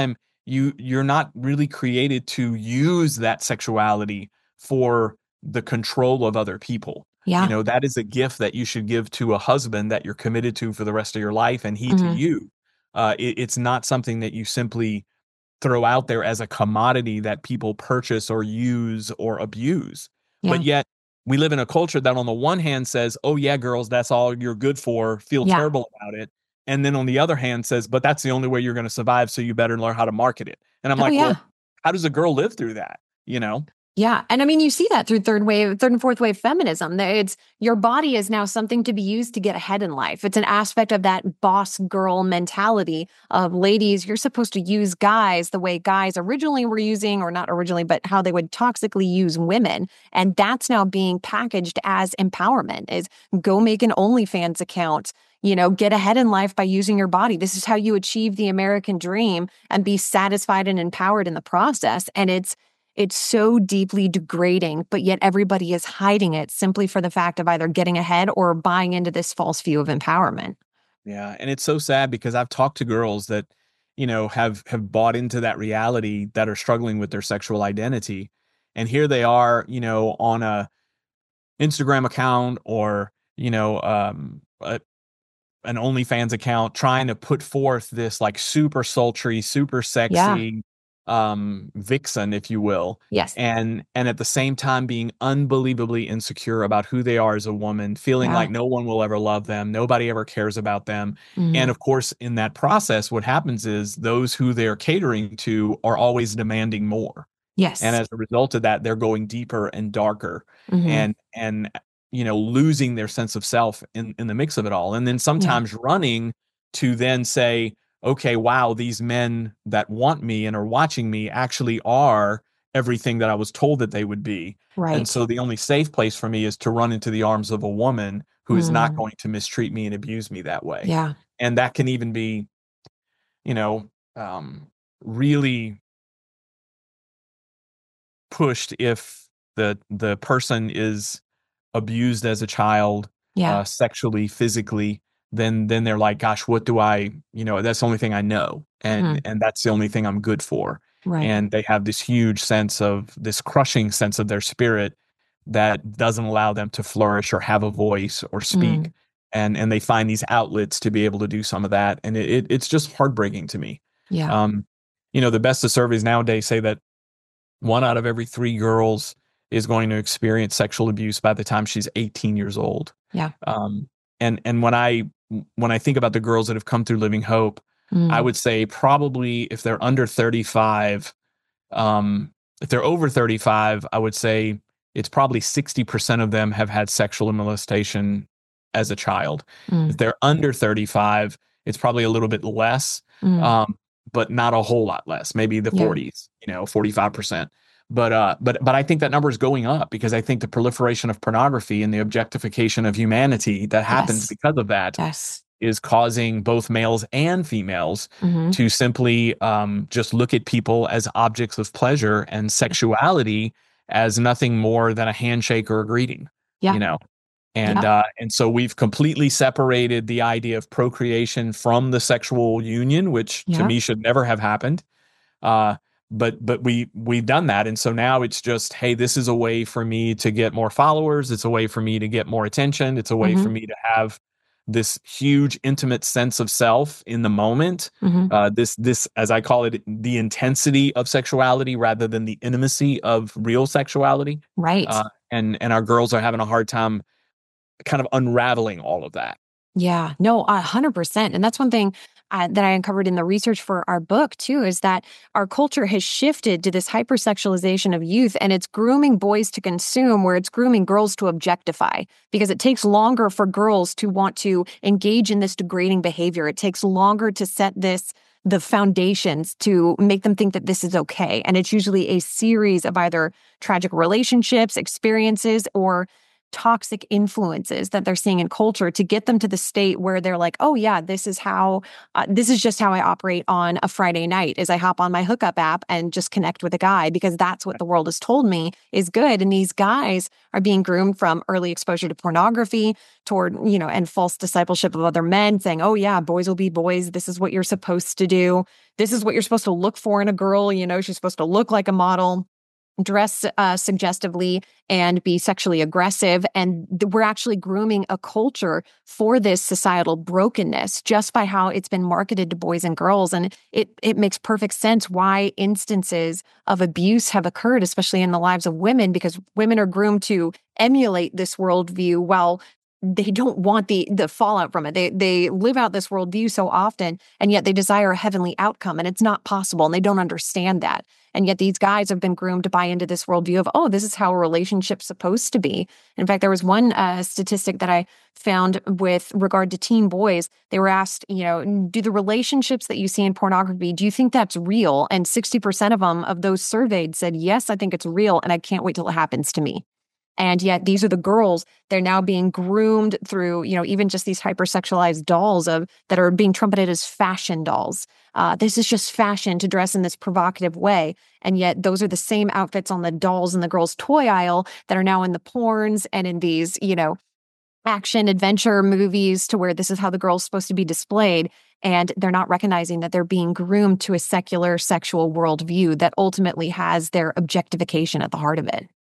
you you're not really created to use that sexuality for the control of other people. Yeah. You know, that is a gift that you should give to a husband that you're committed to for the rest of your life, and he to Mhm. you. Uh, it, it's not something that you simply throw out there as a commodity that people purchase or use or abuse. Yeah. But yet we live in a culture that on the one hand says, oh yeah, girls, that's all you're good for, feel Yeah. terrible about it. And then on the other hand says, but that's the only way you're going to survive, so you better learn how to market it. And I'm Oh, like, yeah. well, how does a girl live through that? You know? Yeah. And I mean, you see that through third wave, third and fourth wave feminism. That It's your body is now something to be used to get ahead in life. It's an aspect of that boss girl mentality of ladies, you're supposed to use guys the way guys originally were using, or not originally, but how they would toxically use women. And that's now being packaged as empowerment is go make an OnlyFans account. You know, get ahead in life by using your body. This is how you achieve the American dream and be satisfied and empowered in the process. And it's It's so deeply degrading, but yet everybody is hiding it simply for the fact of either getting ahead or buying into this false view of empowerment. Yeah, and it's so sad because I've talked to girls that, you know, have have bought into that reality that are struggling with their sexual identity. And here they are, you know, on a Instagram account or, you know, um, a, an OnlyFans account trying to put forth this like super sultry, super Yeah. sexy um vixen, if you will. Yes. And and at the same time being unbelievably insecure about who they are as a woman, feeling Yeah. like no one will ever love them, nobody ever cares about them. And Mhm. of course, in that process, what happens is those who they're catering to are always demanding more. And Yes. as a result of that, they're going deeper and darker Mhm. and and you know, losing their sense of self in in the mix of it all. And then Yeah. sometimes running to then say, okay, wow, these men that want me and are watching me actually are everything that I was told that they would be. And Right. so the only safe place for me is to run into the arms of a woman who is not Mm. going to mistreat me and abuse me that way. Yeah. And that can even be, you know, um, really pushed if the the person is abused as a child, Yeah. uh, sexually, physically, then then they're like, gosh, what do I, you know, that's the only thing I know. And Mhm. and that's the only thing I'm good for. Right. And they have this huge sense of this crushing sense of their spirit that doesn't allow them to flourish or have a voice or speak. Mm. And and they find these outlets to be able to do some of that. And it, it it's just heartbreaking to me. Yeah. Um, you know, the best of surveys nowadays say that one out of every three girls is going to experience sexual abuse by the time she's eighteen years old. Yeah. Um, and and when I when I think about the girls that have come through Living Hope, I Mm. would say probably if they're under thirty-five, um, if they're over thirty-five, I would say it's probably sixty percent of them have had sexual molestation as a child. If Mm. they're under thirty-five, it's probably a little bit less, Mm. um, but not a whole lot less, maybe the Yeah. forties, you know, forty-five percent. But uh, but but I think that number is going up because I think the proliferation of pornography and the objectification of humanity that happens Yes. because of that Yes. is causing both males and females Mhm. to simply um, just look at people as objects of pleasure and sexuality as nothing more than a handshake or a greeting, Yeah. you know? And Yeah. uh, and so we've completely separated the idea of procreation from the sexual union, which to Yeah. me should never have happened. Uh, but but we we've done that, and so now it's just, hey, this is a way for me to get more followers. It's a way for me to get more attention. It's a way for Mhm. me to have this huge intimate sense of self in the moment. Mhm. Uh, this this as I call it, the intensity of sexuality rather than the intimacy of real sexuality. Right. Uh, and and our girls are having a hard time kind of unraveling all of that. Yeah, no, a hundred percent. And that's one thing uh, that I uncovered in the research for our book too, is that our culture has shifted to this hypersexualization of youth, and it's grooming boys to consume where it's grooming girls to objectify, because it takes longer for girls to want to engage in this degrading behavior. It takes longer to set this the foundations to make them think that this is okay. And it's usually a series of either tragic relationships, experiences, or toxic influences that they're seeing in culture to get them to the state where they're like, oh yeah, this is how, uh, this is just how I operate on a Friday night is I hop on my hookup app and just connect with a guy because that's what the world has told me is good. And these guys are being groomed from early exposure to pornography toward, you know, and false discipleship of other men saying, oh yeah, boys will be boys. This is what you're supposed to do. This is what you're supposed to look for in a girl. You know, she's supposed to look like a model, dress uh, suggestively, and be sexually aggressive. And th- we're actually grooming a culture for this societal brokenness just by how it's been marketed to boys and girls. And it it makes perfect sense why instances of abuse have occurred, especially in the lives of women, because women are groomed to emulate this worldview while they don't want the the fallout from it. They they live out this worldview so often, and yet they desire a heavenly outcome, and it's not possible, and they don't understand that. And yet these guys have been groomed to buy into this worldview of, oh, this is how a relationship's supposed to be. In fact, there was one uh, statistic that I found with regard to teen boys. They were asked, you know, do the relationships that you see in pornography, do you think that's real? And sixty percent of them, of those surveyed, said, yes, I think it's real, and I can't wait till it happens to me. And yet these are the girls, they're now being groomed through, you know, even just these hypersexualized dolls of that are being trumpeted as fashion dolls. Uh, this is just fashion to dress in this provocative way. And yet those are the same outfits on the dolls in the girls' toy aisle that are now in the porns and in these, you know, action adventure movies to where this is how the girl's supposed to be displayed. And they're not recognizing that they're being groomed to a secular sexual worldview that ultimately has their objectification at the heart of it.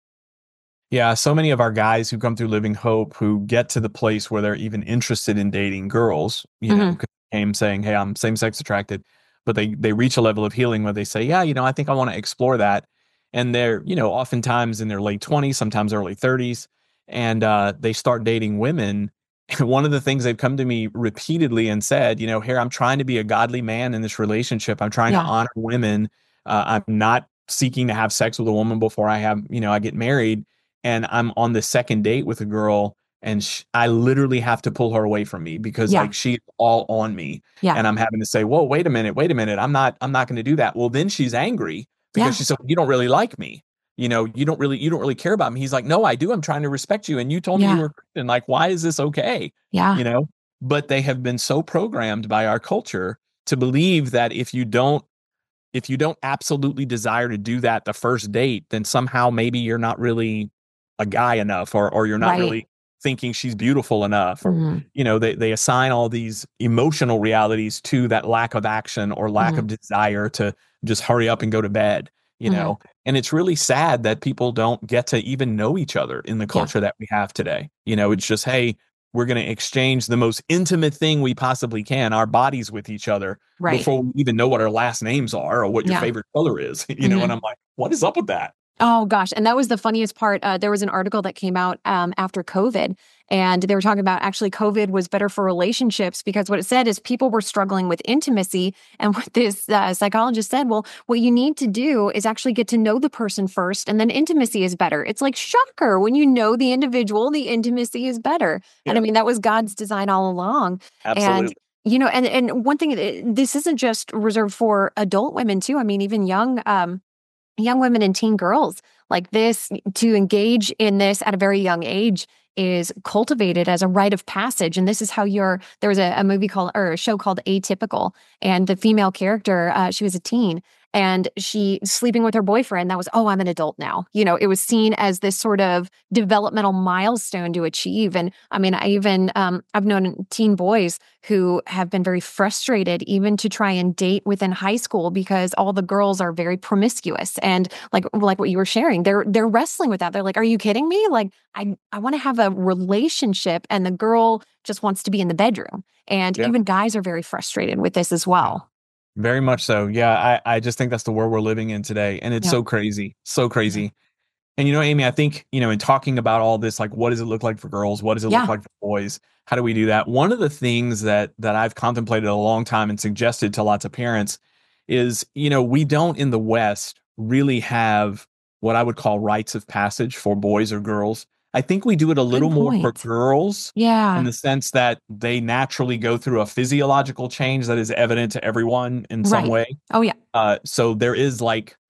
Yeah, so many of our guys who come through Living Hope who get to the place where they're even interested in dating girls, you mm-hmm. know, came saying, hey, I'm same-sex attracted, but they they reach a level of healing where they say, yeah, you know, I think I want to explore that. And they're, you know, oftentimes in their late twenties, sometimes early thirties, and uh, they start dating women. And one of the things they've come to me repeatedly and said, you know, here, I'm trying to be a godly man in this relationship. I'm trying yeah. to honor women. Uh, I'm not seeking to have sex with a woman before I have, you know, I get married. And I'm on the second date with a girl, and sh- I literally have to pull her away from me because yeah. like she's all on me, yeah. and I'm having to say, "Whoa, wait a minute, wait a minute, I'm not, I'm not going to do that." Well, then she's angry because yeah. she said, "You don't really like me, you know, you don't really, you don't really care about me." He's like, "No, I do. I'm trying to respect you, and you told yeah. me you were Christian. Like, why is this okay?" Yeah, you know. But they have been so programmed by our culture to believe that if you don't, if you don't absolutely desire to do that the first date, then somehow maybe you're not really a guy enough, or or you're not right. really thinking she's beautiful enough, or mm-hmm. you know, they they assign all these emotional realities to that lack of action or lack mm-hmm. of desire to just hurry up and go to bed, you mm-hmm. know. And it's really sad that people don't get to even know each other in the culture yeah. that we have today. You know, it's just, hey, we're going to exchange the most intimate thing we possibly can, our bodies, with each other right. before we even know what our last names are or what your yeah. favorite color is, you mm-hmm. know. And I'm like, what is up with that? Oh, gosh. And that was the funniest part. Uh, there was an article that came out um, after COVID, and they were talking about actually COVID was better for relationships because what it said is people were struggling with intimacy. And what this uh, psychologist said, well, what you need to do is actually get to know the person first, and then intimacy is better. It's like, shocker. When you know the individual, the intimacy is better. Yeah. And I mean, that was God's design all along. Absolutely. And you know, and, and one thing, this isn't just reserved for adult women too. I mean, even young um young women and teen girls like this, to engage in this at a very young age is cultivated as a rite of passage. And this is how you're, there was a, a movie called, or a show called Atypical. And the female character, uh, she was a teen, and she sleeping with her boyfriend. That was, oh, I'm an adult now. You know, it was seen as this sort of developmental milestone to achieve. And I mean, I even, um, I've known teen boys who have been very frustrated even to try and date within high school because all the girls are very promiscuous. And like, like what you were sharing, they're, they're wrestling with that. They're like, are you kidding me? Like, I, I want to have a relationship, and the girl just wants to be in the bedroom. And yeah. even guys are very frustrated with this as well. Very much so. Yeah, I, I just think that's the world we're living in today. And it's yeah. so crazy, so crazy. Yeah. And, you know, Amy, I think, you know, in talking about all this, like, what does it look like for girls? What does it yeah. look like for boys? How do we do that? One of the things that that I've contemplated a long time and suggested to lots of parents is, you know, we don't in the West really have what I would call rites of passage for boys or girls. I think we do it a little more for girls, yeah, in the sense that they naturally go through a physiological change that is evident to everyone in some right. way. Oh, yeah. Uh, so there is like,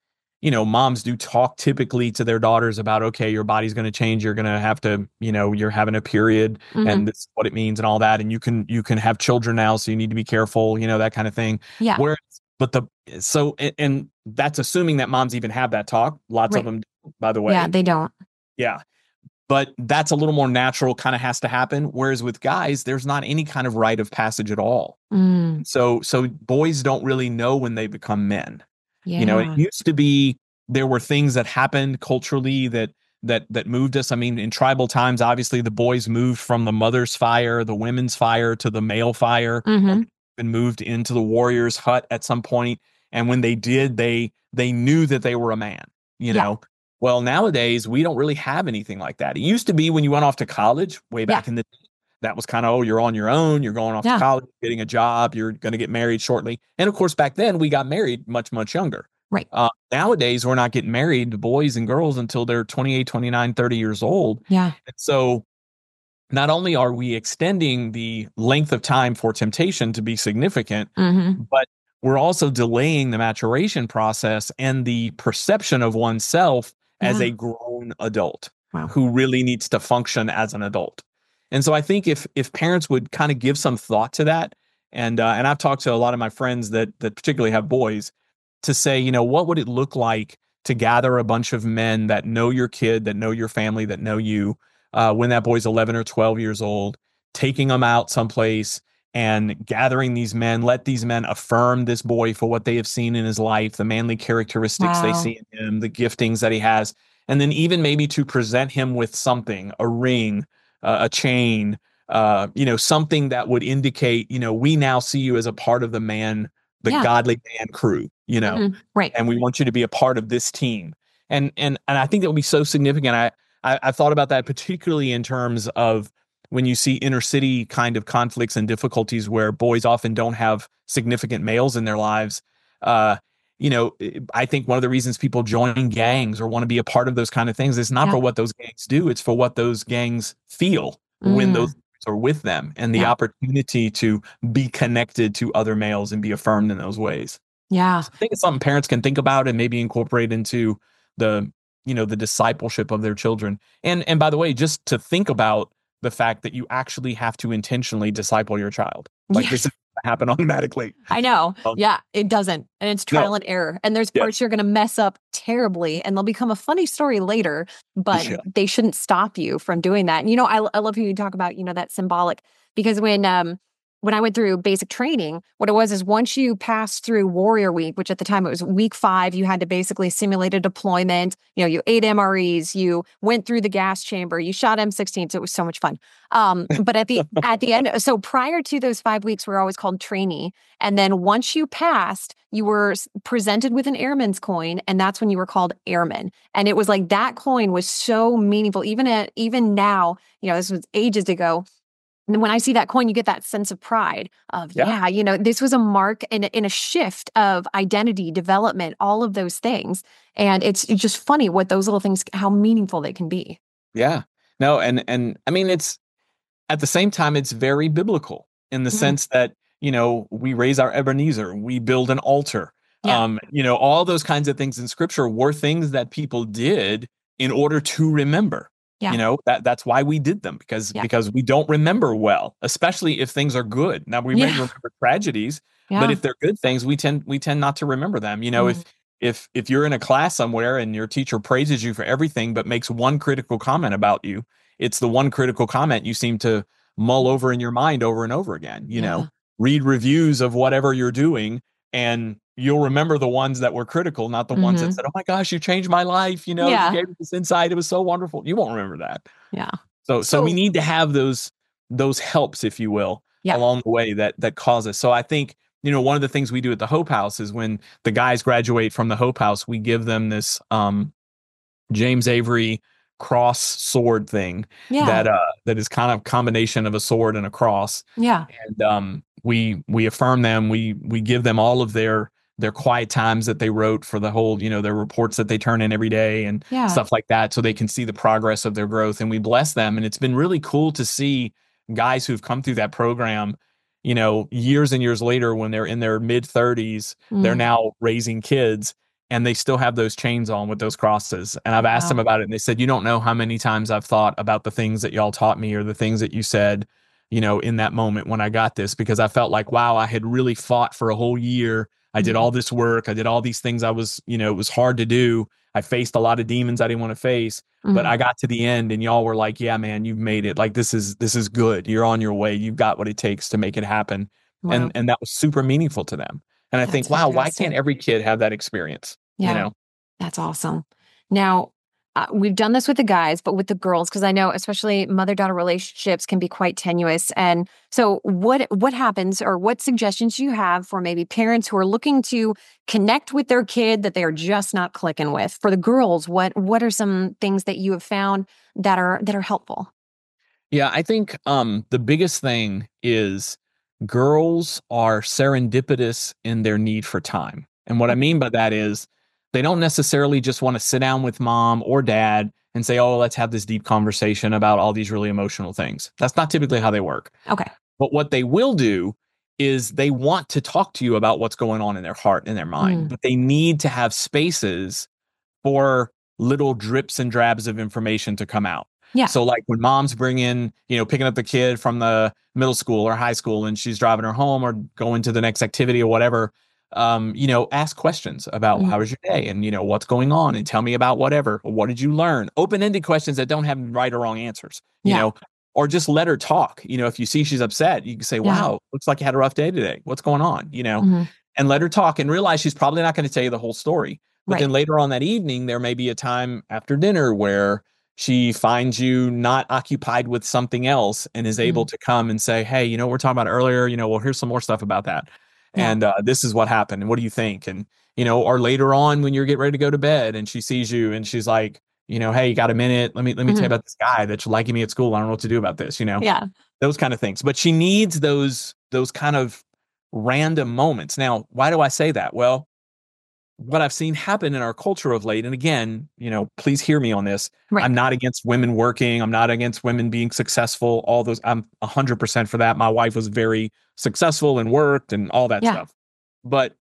you know, moms do talk typically to their daughters about, okay, your body's going to change. You're going to have to, you know, you're having a period Mm-hmm. and this is what it means and all that. And you can, you can have children now. So you need to be careful, you know, that kind of thing. Yeah. Where, but the, so, and, and that's assuming that moms even have that talk. Lots Right. of them, do, by the way. Yeah, they don't. Yeah. But that's a little more natural, kind of has to happen. Whereas with guys, there's not any kind of rite of passage at all. Mm, So, so boys don't really know when they become men. yeah. You know, it used to be there were things that happened culturally that that that moved us. I mean, in tribal times, obviously the boys moved from the mother's fire, the women's fire to the male fire, Mm-hmm. and moved into the warrior's hut at some point. And when they did, they they knew that they were a man. You Yeah. know, well nowadays we don't really have anything like that. It used to be when you went off to college way back Yeah. in the day. That was kind of, oh, you're on your own. You're going off Yeah. to college, getting a job. You're going to get married shortly. And of course, back then we got married much, much younger. Right. Uh, nowadays, we're not getting married, the boys and girls, until they're twenty-eight, twenty-nine, thirty years old. Yeah. And so not only are we extending the length of time for temptation to be significant, Mm-hmm. but we're also delaying the maturation process and the perception of oneself as Yeah. a grown adult Wow. who really needs to function as an adult. And so I think if if parents would kind of give some thought to that, and uh, and I've talked to a lot of my friends that that particularly have boys, to say, you know, what would it look like to gather a bunch of men that know your kid, that know your family, that know you, uh, when that boy's eleven or twelve years old, taking them out someplace and gathering these men, let these men affirm this boy for what they have seen in his life, the manly characteristics they Wow. see in him, the giftings that he has, and then even maybe to present him with something, a ring, uh, a chain, uh, you know, something that would indicate, you know, we now see you as a part of the man, the Yeah. godly man crew, you know, Mhm. Right. and we want you to be a part of this team. And and and I think that would be so significant. I, I I thought about that particularly in terms of when you see inner city kind of conflicts and difficulties where boys often don't have significant males in their lives. Uh, you know, I think one of the reasons people join gangs or want to be a part of those kind of things is not Yeah. for what those gangs do, it's for what those gangs feel when Mm. those boys are with them, and the Yeah. opportunity to be connected to other males and be affirmed in those ways. Yeah. I think it's something parents can think about and maybe incorporate into the, you know, the discipleship of their children. And and by the way, just to think about the fact that you actually have to intentionally disciple your child. Like Yes. this doesn't happen automatically. I know. Um, Yeah, it doesn't. And it's No. trial and error. And there's Yeah. parts you're going to mess up terribly and they'll become a funny story later, but Yeah. they shouldn't stop you from doing that. And, you know, I, I love how you talk about, you know, that symbolic, because when, um, when I went through basic training, what it was is once you passed through Warrior Week, which at the time it was week five, you had to basically simulate a deployment. You know, you ate M R Es, you went through the gas chamber, you shot M sixteens. It was so much fun. Um, but at the at the end, so prior to those five weeks, we were always called trainee. And then once you passed, you were s- presented with an airman's coin, and that's when you were called airman. And it was like that coin was so meaningful. Even at even now, you know, this was ages ago. And when I see that coin, you get that sense of pride of, Yeah. yeah, you know, this was a mark in, in a shift of identity, development, all of those things. And it's, it's just funny what those little things, how meaningful they can be. Yeah. No, and and I mean it's at the same time it's very biblical in the Mhm. sense that, you know, we raise our Ebenezer, we build an altar. Yeah. Um, you know, all those kinds of things in scripture were things that people did in order to remember. Yeah. You know, that that's why we did them, because Yeah. because we don't remember well, especially if things are good. Now we may Yeah. remember tragedies, Yeah. but if they're good things, we tend we tend not to remember them. You know, Mm. if if if you're in a class somewhere and your teacher praises you for everything but makes one critical comment about you, it's the one critical comment you seem to mull over in your mind over and over again. You Yeah. know, read reviews of whatever you're doing, and you'll remember the ones that were critical, not the ones that Mhm. said, "Oh my gosh, you changed my life. You know, Yeah. you gave me this insight. It was so wonderful." You won't remember that. Yeah. So, so, we So- need to have those those helps, if you will, Yeah. along the way that that cause us. So I think, you know, one of the things we do at the Hope House is when the guys graduate from the Hope House, we give them this um, James Avery cross sword thing Yeah. that uh, that is kind of a combination of a sword and a cross. yeah. And um, we we affirm them. We we give them all of their their quiet times that they wrote for the whole, you know, their reports that they turn in every day and Yeah. stuff like that, so they can see the progress of their growth. And we bless them. And it's been really cool to see guys who've come through that program, you know, years and years later when they're in their mid thirties, they're Mm. now raising kids. and they still have those chains on with those crosses. And I've asked Wow. them about it, and they said, you don't know how many times I've thought about the things that y'all taught me or the things that you said, you know, in that moment when I got this, because I felt like, wow, I had really fought for a whole year. I did Mhm. all this work. I did all these things. I was, you know, it was hard to do. I faced a lot of demons I didn't want to face, but Mhm. I got to the end and y'all were like, yeah, man, you've made it. Like, this is, this is good. You're on your way. You've got what it takes to make it happen. Wow. And, and that was super meaningful to them. And I That's think, wow, why fantastic. can't every kid have that experience? Yeah. You know? That's awesome. Now, uh, we've done this with the guys, but with the girls, because I know especially mother-daughter relationships can be quite tenuous. And so what what happens, or what suggestions do you have for maybe parents who are looking to connect with their kid that they are just not clicking with? For the girls, what what are some things that you have found that are that are helpful? Yeah, I think um, the biggest thing is girls are serendipitous in their need for time. And what I mean by that is they don't necessarily just want to sit down with mom or dad and say, oh, let's have this deep conversation about all these really emotional things. That's not typically how they work. Okay. But what they will do is they want to talk to you about what's going on in their heart and their mind, Mm. but they need to have spaces for little drips and drabs of information to come out. Yeah. So like when mom's bringing, you know, picking up the kid from the middle school or high school and she's driving her home or going to the next activity or whatever, um, you know, ask questions about Mhm. how was your day and, you know, what's going on and tell me about whatever. Or what did you learn? Open-ended questions that don't have right or wrong answers, you Yeah. know, or just let her talk. You know, if you see she's upset, you can say, Yeah. wow, looks like you had a rough day today. What's going on? You know, Mhm. and let her talk and realize she's probably not going to tell you the whole story. But Right. then later on that evening, there may be a time after dinner where she finds you not occupied with something else and is able Mhm. to come and say, hey, you know, what we're talking about earlier, you know, well, here's some more stuff about that. Yeah. And uh, this is what happened. And what do you think? And, you know, or later on when you're getting ready to go to bed and she sees you and she's like, you know, hey, you got a minute? Let me, let me tell you Mhm. about this guy that's liking me at school. I don't know what to do about this, you know, Yeah. those kind of things. But she needs those, those kind of random moments. Now, why do I say that? Well, what I've seen happen in our culture of late, and again, you know, please hear me on this. Right. I'm not against women working. I'm not against women being successful. All those, I'm one hundred percent for that. My wife was very successful and worked and all that Yeah. stuff. But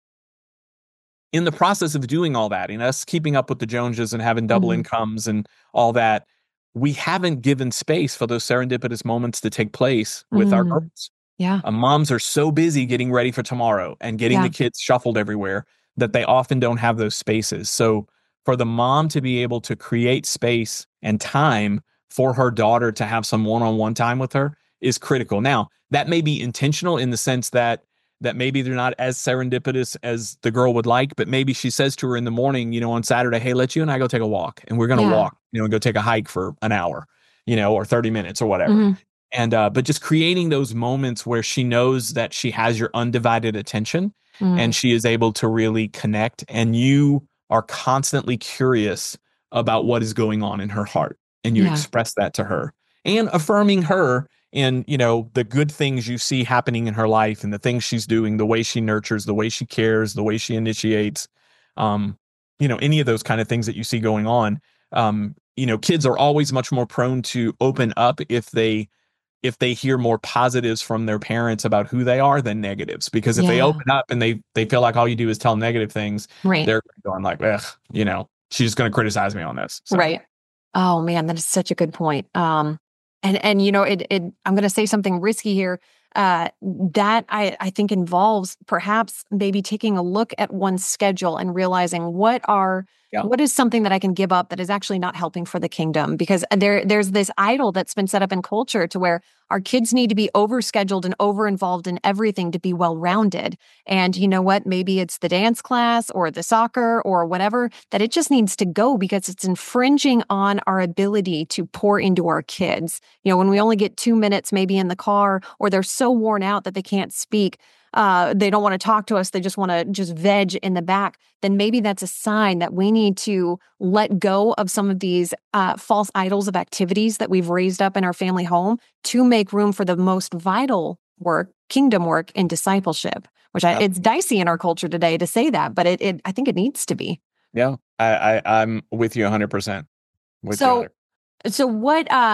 in the process of doing all that, and us keeping up with the Joneses and having double Mhm. incomes and all that, we haven't given space for those serendipitous moments to take place with our Mm. girls. Yeah. Uh, moms are so busy getting ready for tomorrow and getting Yeah. the kids shuffled everywhere that they often don't have those spaces. So for the mom to be able to create space and time for her daughter to have some one-on-one time with her is critical. Now, that may be intentional in the sense that that maybe they're not as serendipitous as the girl would like, but maybe she says to her in the morning, you know, on Saturday, hey, let you and I go take a walk, and we're going to Yeah. walk, you know, and go take a hike for an hour, you know, or thirty minutes or whatever. Mhm. And uh, but just creating those moments where she knows that she has your undivided attention Mm. and she is able to really connect, and you are constantly curious about what is going on in her heart, and you Yeah. express that to her and affirming her in, you know, the good things you see happening in her life and the things she's doing, the way she nurtures, the way she cares, the way she initiates, um, you know, any of those kind of things that you see going on. Um, you know, kids are always much more prone to open up if they if they hear more positives from their parents about who they are than negatives. Because if they Yeah. open up and they they feel like all you do is tell negative things, Right. they're going like, ugh, you know, she's just going to criticize me on this. So, Right. Oh man, that is such a good point. Um, and and you know, it it I'm going to say something risky here. Uh, that I I think involves perhaps maybe taking a look at one's schedule and realizing what are yeah, what is something that I can give up that is actually not helping for the kingdom, because there there's this idol that's been set up in culture to where our kids need to be overscheduled and over involved in everything to be well rounded. And you know what? Maybe it's the dance class or the soccer or whatever, that it just needs to go because it's infringing on our ability to pour into our kids. You know, when we only get two minutes maybe in the car, or they're so worn out that they can't speak, uh, they don't want to talk to us, they just want to just veg in the back, then maybe that's a sign that we need to let go of some of these uh, false idols of activities that we've raised up in our family home to make room for the most vital work, kingdom work, and discipleship. Which I, it's dicey in our culture today to say that, but it, it I think it needs to be. yeah, I, I I'm with you one hundred percent. With you. So, so what? Um,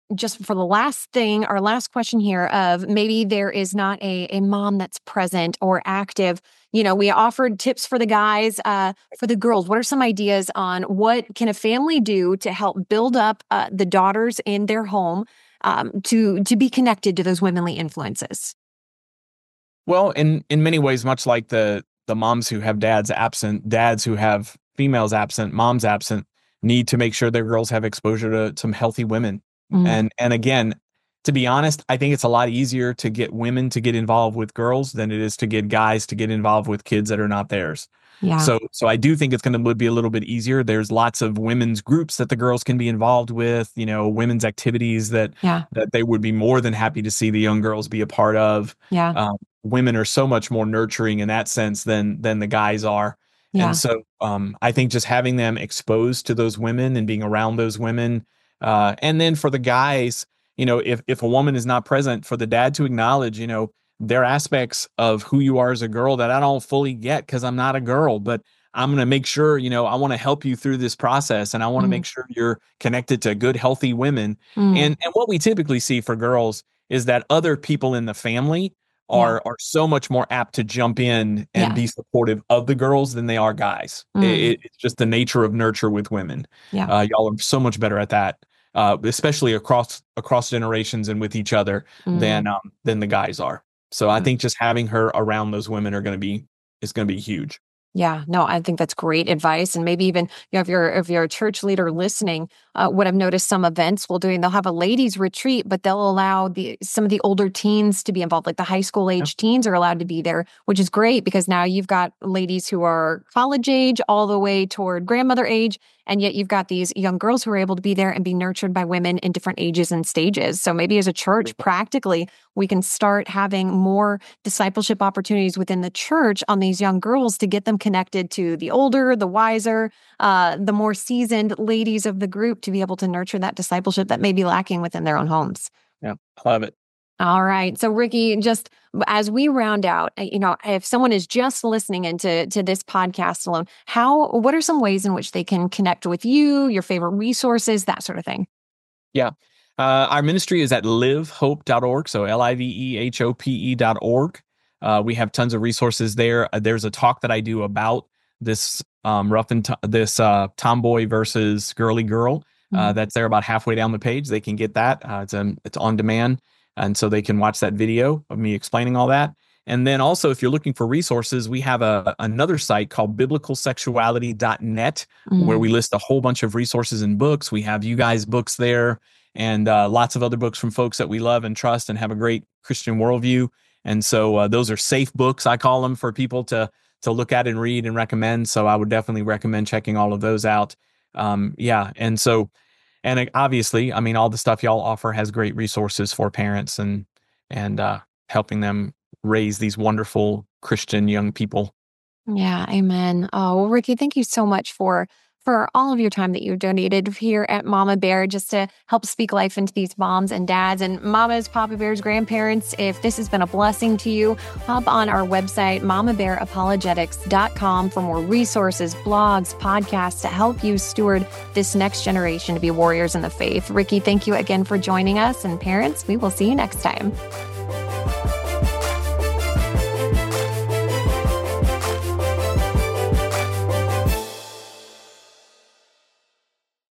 just for the last thing, our last question here of maybe there is not a, a mom that's present or active. You know, we offered tips for the guys, uh, for the girls. What are some ideas on what can a family do to help build up uh, the daughters in their home um, to to be connected to those womanly influences? Well, in in many ways, much like the the moms who have dads absent, dads who have females absent, moms absent, need to make sure their girls have exposure to some healthy women. Mm. And and again, to be honest, I think it's a lot easier to get women to get involved with girls than it is to get guys to get involved with kids that are not theirs. Yeah. So so I do think it's going to be a little bit easier. There's lots of women's groups that the girls can be involved with, you know, women's activities that yeah. that they would be more than happy to see the young girls be a part of. Yeah. Um, women are so much more nurturing in that sense than than the guys are. Yeah. And so um, I think just having them exposed to those women and being around those women. Uh, and then for the guys, you know, if, if a woman is not present, for the dad to acknowledge, you know, there are aspects of who you are as a girl that I don't fully get because I'm not a girl, but I'm going to make sure, you know, I want to help you through this process, and I want to mm. make sure you're connected to good, healthy women. Mm. And and what we typically see for girls is that other people in the family are yeah. are so much more apt to jump in and yeah. be supportive of the girls than they are guys. Mm. It, it's just the nature of nurture with women. Yeah. Uh, y'all are so much better at that, uh, especially across across generations and with each other mm. than um, than the guys are. So mm. I think just having her around those women are going to be is going to be huge. Yeah, no, I think that's great advice. And maybe even, you know, if you're if you're a church leader listening, uh, what I've noticed some events will do, they'll have a ladies retreat, but they'll allow the some of the older teens to be involved, like the high school age yeah. teens are allowed to be there, which is great because now you've got ladies who are college age all the way toward grandmother age. And yet you've got these young girls who are able to be there and be nurtured by women in different ages and stages. So maybe as a church, practically, we can start having more discipleship opportunities within the church on these young girls to get them connected to the older, the wiser, uh, the more seasoned ladies of the group to be able to nurture that discipleship that may be lacking within their own homes. Yeah, I love it. All right. So Ricky, just as we round out, you know, if someone is just listening into to this podcast alone, how, what are some ways in which they can connect with you, your favorite resources, that sort of thing? Yeah. Uh, our ministry is at live hope dot org. So L I V E H O P E dot org. Uh, we have tons of resources there. Uh, there's a talk that I do about this um, rough and t- this uh, tomboy versus girly girl. Uh, mm-hmm. That's there about halfway down the page. They can get that. Uh, it's um, it's on demand. And so they can watch that video of me explaining all that. And then also, if you're looking for resources, we have a another site called biblical sexuality dot net, mm-hmm. where we list a whole bunch of resources and books. We have you guys' books there and uh, lots of other books from folks that we love and trust and have a great Christian worldview. And so uh, those are safe books, I call them, for people to to look at and read and recommend. So I would definitely recommend checking all of those out. Um, yeah. And so And obviously, I mean, all the stuff y'all offer has great resources for parents and and uh, helping them raise these wonderful Christian young people. Yeah, amen. Oh, well, Ricky, thank you so much for for all of your time that you've donated here at Mama Bear, just to help speak life into these moms and dads and mamas, Papa Bears, grandparents. If this has been a blessing to you, hop on our website, mama bear apologetics dot com, for more resources, blogs, podcasts to help you steward this next generation to be warriors in the faith. Ricky, thank you again for joining us. And parents, we will see you next time.